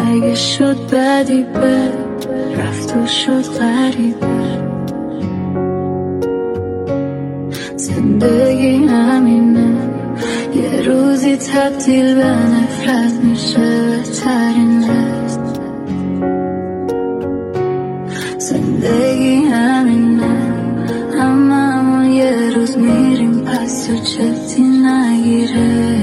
اگه شد بدی به رفت و شد غریبه. زندگی همینه، یه روزی تبدیل به نفرت میشه بهترین است. زندگی همینه، هممون یه روز میریم پس تو جدی نگیره.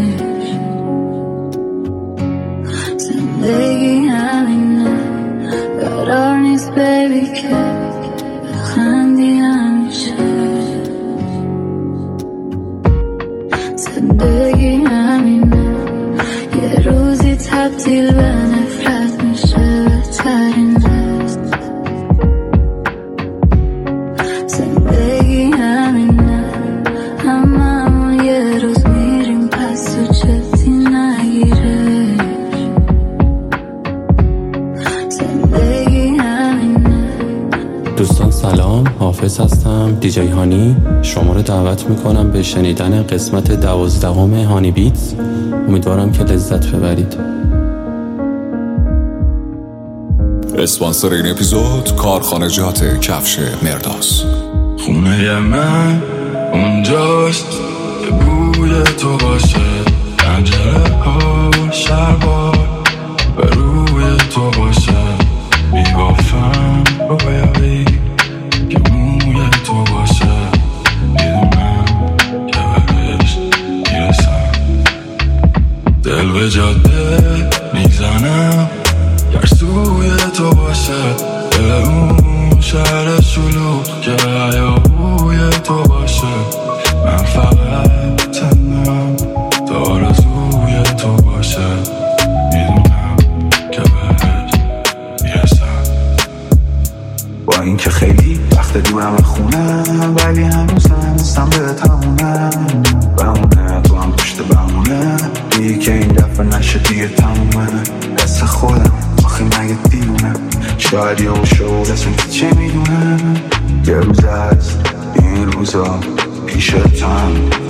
زندگی همینه، قرار نیست بیبی که بخندی همیشه. زندگی همینه، یه روزی تبدیل به نفرت میشه بهترین است. زندگی همینه، هممون یه روز میریم پس تو جدی نگیره. دوستان سلام، حافظ هستم، دیجی هانی. شما رو دعوت میکنم به شنیدن قسمت 12 هانی بیتز. امیدوارم که لذت ببرید. اسپانسر این اپیزود کارخانجات کفش مرداس. خونه من اونجاست که بوی تو باشه، پنجره ها شربار و روی تو باشه. میگفتم رویایی که موی تو باشه، میدونم که بهش میرسم. دل به جاده میزنم گرسوی تو باشه، دل اون شهر شلوغ که هیاهوی تو باشه. من فقط تنم تا آرزوی تو باشه، میدونم که بهش میرسم. با این که خیلی وقت دورم خونم، ولی هنوزم هستم به تمومه بمونه. تو هم پشت بمونه، میگی که این دفعه نشه دیگه تمومه. دست خودم آخی مگه دیونه، شاید یه اون شود اسم که چه میدونه. یه روز از این روزا پیشتم،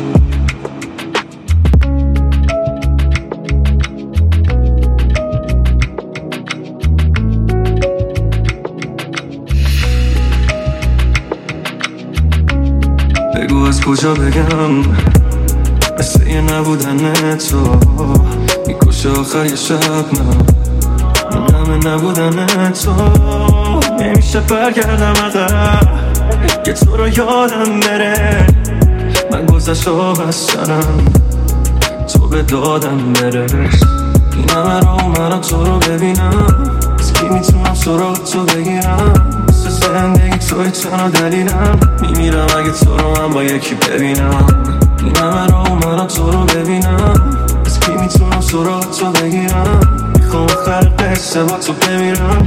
بگو از کجا بگم مثل یه نبودن تو میکشه آخر یه شب. نه این همه نبودن تو نمیشه برگردم عقب، که تو رو یادم بره. من گذشت و بستنم تو به دادم برس. این همه رو من تو رو ببینم، از کی میتونم سراغ تو بگیرم. مثل زندگی توی تنها دلیلم، میمیرم اگه تو رو من با یکی ببینم. این همه رو من تو رو ببینم، از کی میتونم سراغ تو بگیرم. میخوام آخر قصه با تو بمیرم.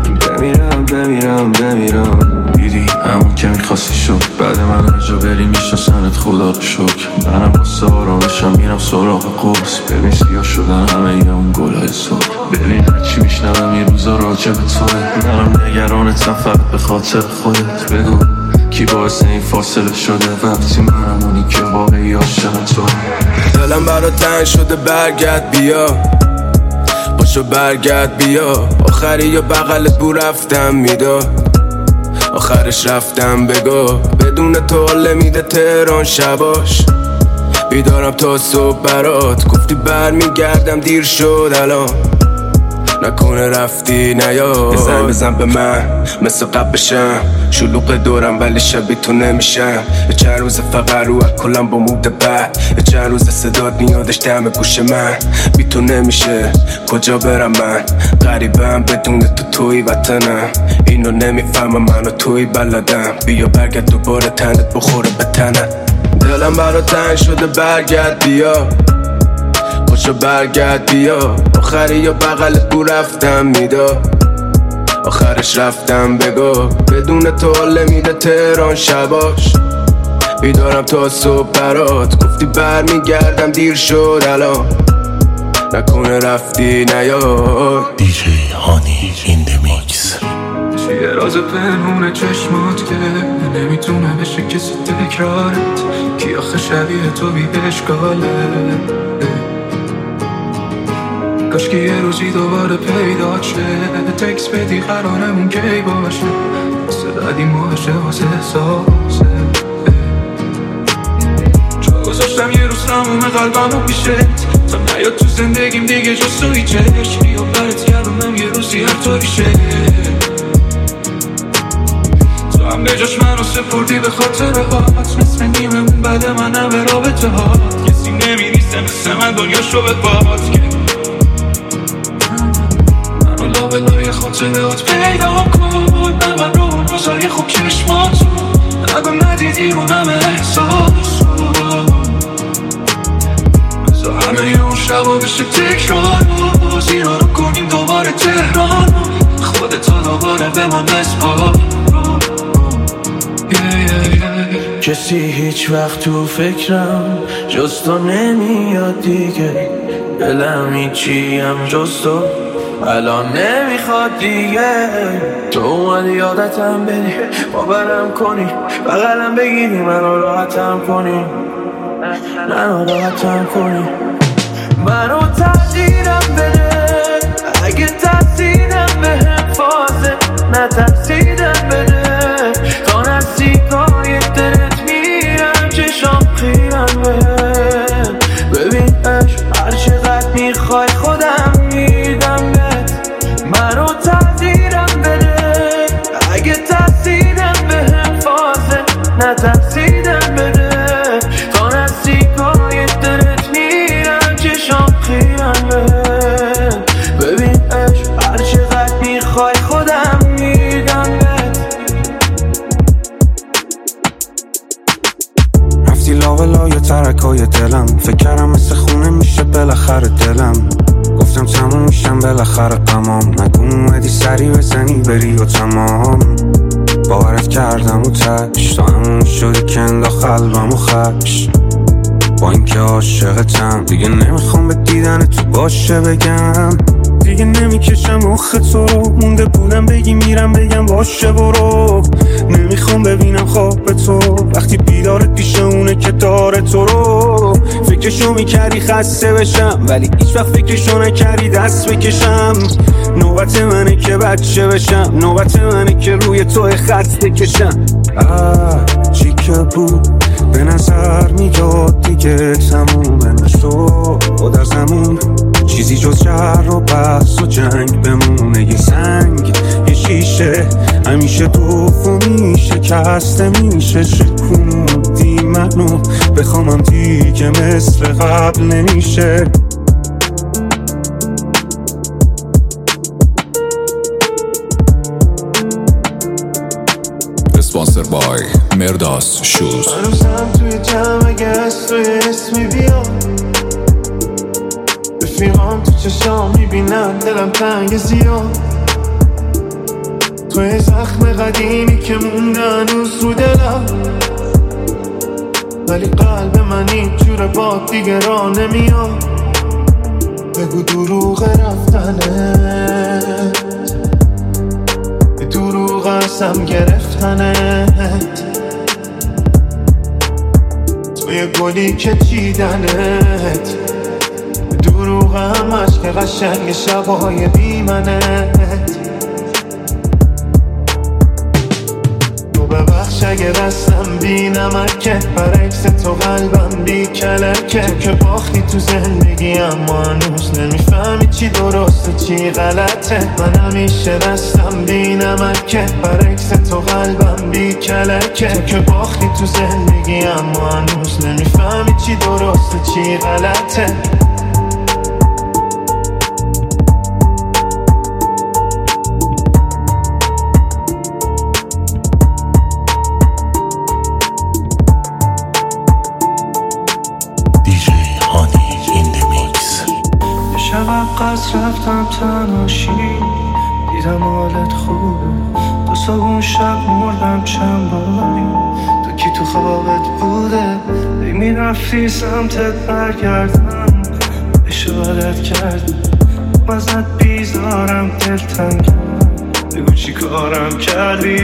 بمیرم دیدی همون که میخواستی شد. بعد من هر جا بری میشناسنت، خدا رو شکر. منم واسه آرامشم میرم سراغ قرص. ببین سیاه شدن همه یه اون گلای صبح. ببین هرچی میشنوم این روزا راجع به توه. منم نگرانتم فقط به خاطر خودت. بگو کی باعث این فاصله شده، وقتی منم اونی که واقعی عاشق توه. دلم برا تنگ شده، برگرد بیا، باشو برگرد بیا. آخری یا بغلت بو رفتم میدا، آخرش رفتم بگو. بدون تو حال میده تهران شباش، بیدارم تا صبح برات. گفتی برمیگردم دیر شد الان، نکنه رفتی نیا. زنگ بزن به من مثل قبل بشم، شلوغ دورم ولی شبیه تو نمیشم. یه چند روز فقط رو کلم با مود بد، یه چند روز صدات میادش دم گوش من. بی تو نمیشه کجا برم من، غریبم بدون تو توی وطنم. اینو نمیفهمم منو توی بلدم. بیا برگرد دوباره تنت بخوره به تنم. دلم برا تنگ شده، برگرد بیا، باشو برگرد بیا. آخری یا بغلت بو رفتم میدا، آخرش رفتم بگو. بدون تو حال میده تهران شباش، بیدارم تا صبح برات. گفتی برمیگردم دیر شد الان، نکنه رفتی نیا. دیجی هانی این دمیکس. چیه راز پنهون چشمات که نمیتونه بشه کسی تکرارت. کی آخه شبیه تو بی اشکاله، کاش که یه روزی دوباره پیدا شه، تکس بدی قرارمون کی باشه، صدادیم باشه واسه احساسه. جا گذاشتم یه روز تموم قلبمو پیشت، تا نیاد تو زندگیم دیگه جز توی چشم، بیا برات کردم یه روزی هر طوری شه. تو هم به جاش منو سپردی به خاطر هات، مثل نیممون بعد منم به رابطه هات، کسی نمیریزه مثل من دنیاشو به باد که منو لابلای خاطرات پیدا کن. من رو اون روزای خوب چشماتو نگم ندیدی رو همه احساس، بذار همه اون شبا بشه تکرار، اینا رو کنیم دوباره تهران، خودتو دوباره به من بسپار. کسی هیچ وقت تو فکرم جز تو نمیاد دیگه، دلم هیچی هم جز تو الان نمیخواد دیگه. تو اومدی یادتم بدی، باورم کنی، بغلم بگیری منو راحتم کنی، منو راحتم کنی، منو تقدیرم بده اگه تقصیرم بهم فازه، نه تقصیرم بده تا نزدیکای دلت میرم چشام خیرم بهم. ببین عشق هر چقدر میخوای خودم میدم بهت، منو تقدیرم بده اگه تقصیرم بهم فازه، نه تقصیرم بده تا نزدیکای دلت میرم چشام خیرم بهم. ببین عشق هر چقدر میخوای خودم میدم بهت. رفتی لاولای ترکای دلم، فکر کردم مثل خونه میشه بالاخره دلم، گفتم تموم میشم بالاخره غمام، نگو اومدی سری بزنی بری و تمام. باورت کردم و تش تا همون شدی که انداخت قلبم و خش، با اینکه عاشقتم دیگه نمیخوام به دیدن تو باشه بگم، دیگه نمیکشم مخ تو رو، مونده بودم بگی میرم بگم باشه برو، نمیخوام ببینم خواب تو وقتی بیدارت پیش اونه که داره تو رو. فکرشو میکردی خسته بشم ولی هیچ وقت فکرشو نکردی دست بکشم، نوبت منه که بچه بشم، نوبت منه که روی تو خط بکشم. چی که بود به نظر میاد دیگه تمومه، نشو و در زمون چیزی جز جر و بحث و جنگ بمونه، یه سنگ یه شیشه همیشه دوف میشه کسته میشه، شکوندی منو بخوامم دیگه مثل قبل نمیشه. اسپانسر بای مرداس شوز. هنوزم توی جمع اگه از توی اسمی بیا، رفیقام تو چشام میبینم دلم تنگ زیاد، توی زخم قدیمی که مونده هنوز رو دلم، ولی قلب من اینجور باد دیگه راه نمیاد. بگو دروغ رفتنت، به دروغ ازم گرفتنت، توی گلی که چیدنت، دروغ هم عشق قشنگ شبای بی منت. تو ببخش اگه دستم بی نمکه، برعکس تو قلبم بی کلکه، تو که باختی تو زندگی اما هنوز نمیفهمی چی درسته چی غلطه، من همیشه دستم بی نمکه، برعکس تو قلبم بی کلکه، تو که باختی تو زندگی اما هنوز نمیفهمی چی درسته چی غلطه. قصد رفتم تنهاشی، دیدم حالت خوبه، دو صبح شب مردم چند باری، تو کی تو خوابت بوده، ای میرفتی سمتت برگردم، اشارت کردم ازت بیزارم دلتنگم، بگو چی کارم کردی،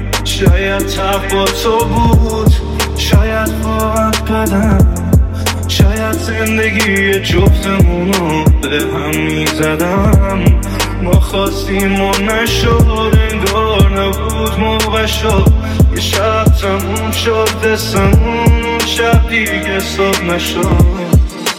شاید تق با تو بود، شاید واقعا بدم، شاید زندگی جفتمونو به هم میزدم، ما خواستیم و نشد، انگار نبود موقع شد، یه شب تموم شد دستمون، اون شب دیگه صبح نشد.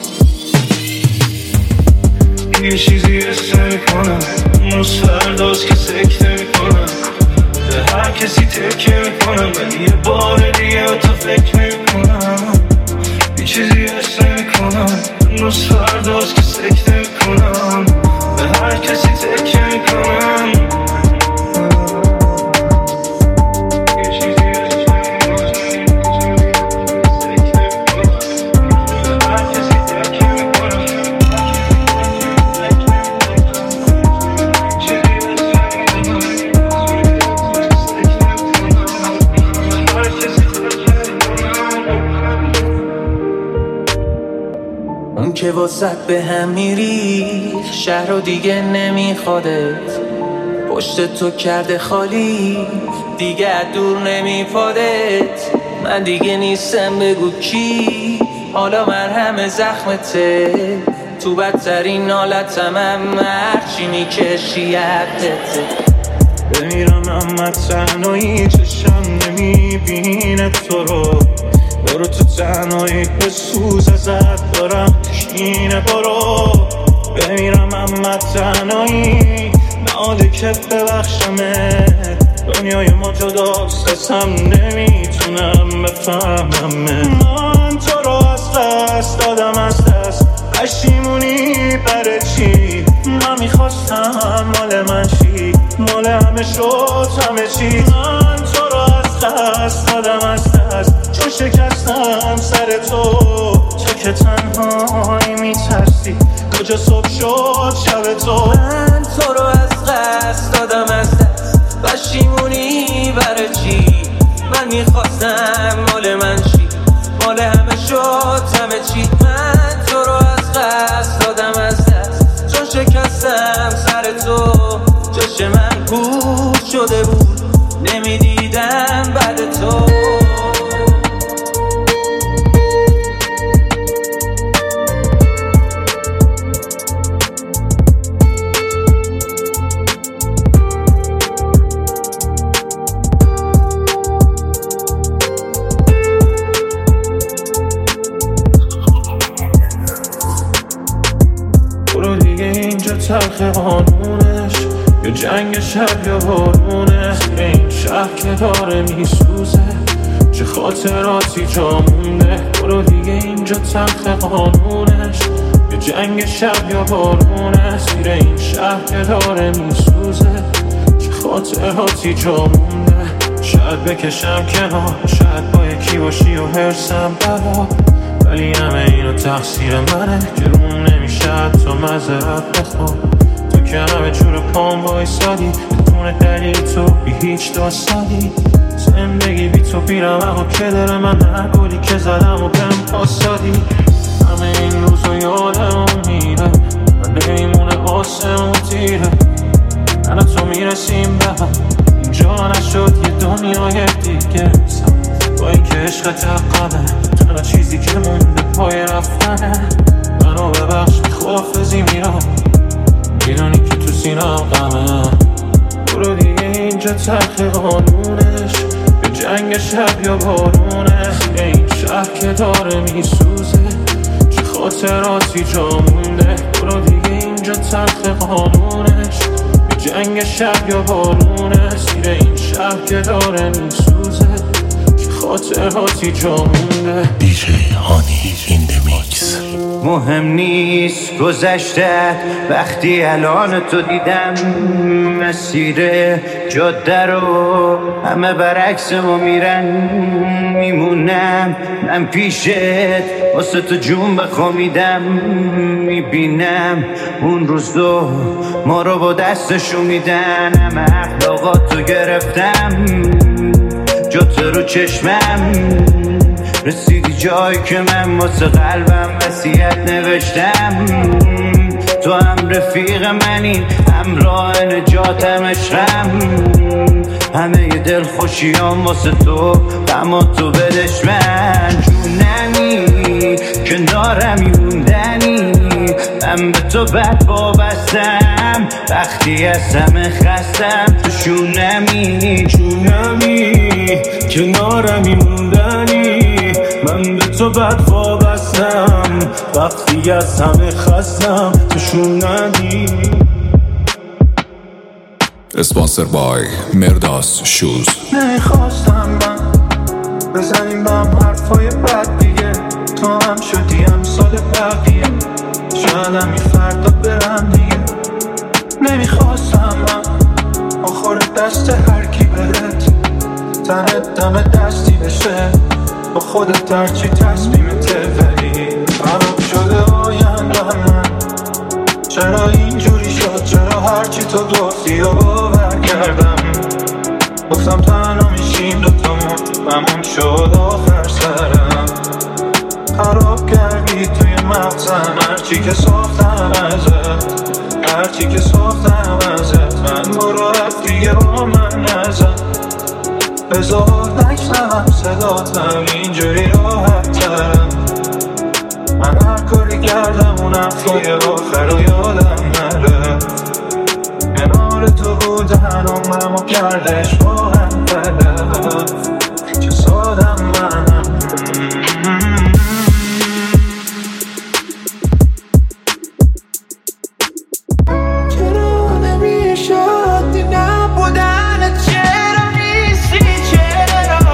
یه چیزی حس میکنم روز فرداست که سکته میکنم، به هر کسی تکیه میکنم ولی یه بار دیگه تو فکر میکنم. یه چیزی حس میکنم روز فرداست که سکته میکنم، به هر کسی تکیه میکنم. که واسط به هم میری شهر رو دیگه نمیخوادت، پشت تو کرده خالی دیگه دور نمیپادت. من دیگه نیستم بگو کی، حالا مرهم زخمته، تو بدترین حالتم هرچی میکشی یدته. بمیرم اما تنهایی چشم نمیبینه تو رو، برو تو تنهایی به سوز ازت دارم کینه، برو. بمیرم اما تنهایی ناله که ببخشمه، دنیای ما جداست ازم نمیتونم بفهممه. من تو رو از دست دادم، از دست پشیمونی برای چی؟ من میخواستم مال من چی، مال همه شد همه چی. من تو رو از دست دادم، از دست چون شکستم سر تو که تنهایی میترسی کجا صبح شد شب تو. من تو رو از دست دادم، از دست پشیمونی برای چی؟ من میخواستم مال من چی، مال همه شد همه چی. من تو رو از دست دادم، از دست چون شکستم سر تو، جاش من پوچ شده بود نمیدیدم بعد تو. تلخ قانونش یا جنگ شب یا بارونه، این شهر که داره میسوزه چه خاطراتی جا مونده. برو دیگه اینجا تلخ قانونش یا جنگ شب یا بارونه، زیر این شهر که داره میسوزه چه خاطراتی جا مونده. شاید بکشم کنار، شاید با یکی باشی و هرسم بلا، ولی همه اینو تقصیر منه که روم نمیشه تو معذرت بخوام. تو که همه جور پام وایسادی بدون دلیل، تو بی هیچ داستانی. زندگی بی تو پیرم اما که داره من هر گلی که زدم و بهم پاسادی. همه این روزو یادم میره و نمیمونه آسمون تیره، من و تو میرسیم به هم اینجا نشد یه دنیای دیگه. با این که عشق تقبه تنها چیزی که مونده پای رفتنه. منو ببخش خداحافظی میرم، میدونی که تو سینم غمه. برو دیگه اینجا تلخ قانونش به جنگ شب یا بارونه، این شهر که داره میسوزه چه خاطراتی جا مونده. برو دیگه اینجا تلخ قانونش به جنگ شب یا بارونه، زیر این شهر که داره میسوزه خاطراتی جا مونده. دیجی هانی این دمیکس. مهم نیست گذشته وقتی الان تو دیدم، مسیر جاده رو همه برعکس ما میرن. میمونم من پیشت واسه تو جون بخوامیدم، میبینم اون روز دو ما رو با دستشو میدن. همه اخلاقاتو گرفتم جات رو چشمم، رسیدی جایی که من واسه قلبم وصیت نوشتم. تو هم رفیق منی، همراه نجاتم، عشقم. همه ی دل خوشیام واسه تو، غما تو بدش من. جونمی کنارم موندنی، من به تو بد وابستم وقتی از همه خستم. تو شونمی کنارم موندنی، من به تو بد وابستم وقتی از همه خستم. تو شونمی. اسپانسر بای مرداس شوز. نمیخواستم من بزنیم با هم حرفای بد دیگه، تو هم شدی امثال بقیه، شاید همی فردا برم دیگه. نمیخواستم من آخر دست هرکی بهت، تنت دم دستی بشه با خودت هرچی تصمیمته، ولی خراب شده آینده من. چرا اینجوری شد؟ چرا هرچی تو گفتی و باور کردم؟ گفتم تنها میشیم دوتامون، ممنون شد آخر سرم. خراب کردی توی مغزم هرچی که ساختم ازت، من برو رفت دیگه با من نزد. بذار نشنوم صداتم اینجوری راحت ترم. من هر کاری کردم اون حرفای آخر رو یادم نرفت. کنار تو بودن عمرمو کردش با هم بلد، چه سادم منم. چرا نمیشد دی نبودن؟ چرا نیستی؟ چرا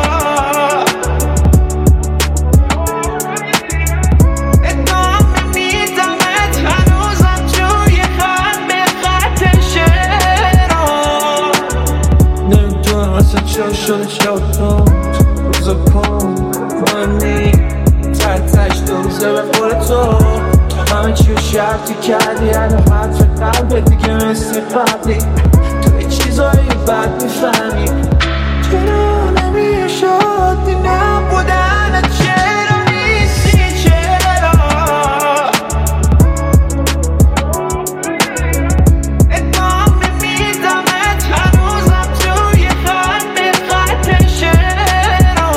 ادامه میدمت هنوزم توی خط به خط شعرها. نمیدونم اصلا چرا شده شد روزا کن منی ترتش دو روزه به خور تو همه چی رو شرطی کردی، الان حرف قلبت دیگه مثل قبلی، تو یه چیزایی بد میفهمی. چرا نمیشد دی نبودن؟ چرا نیستی؟ چرا ادامه میدمت هنوزم توی خط به خط شعرها.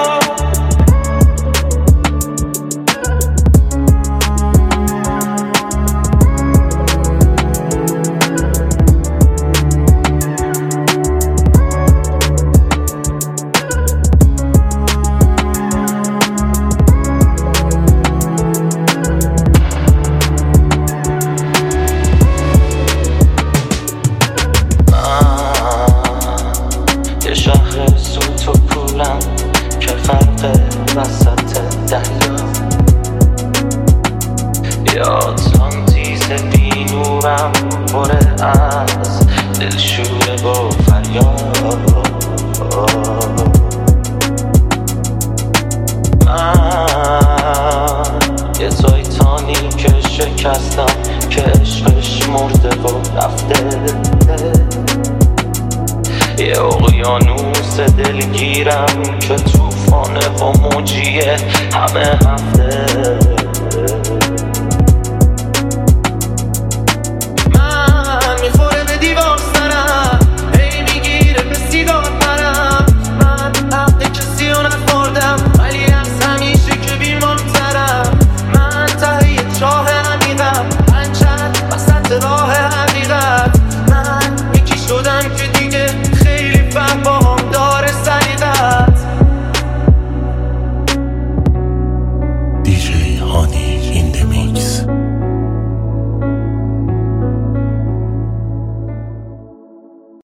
یه شهر سوت و پولم که فرق وسط دریا، یه آتلانتیس بی نورم پره از دلشوره با فریاد. من یه تایتانی که شکستم که عشقش مرده و رفته، یه اقیانوس دلگیرم که توفانه و موجیه همه هفته.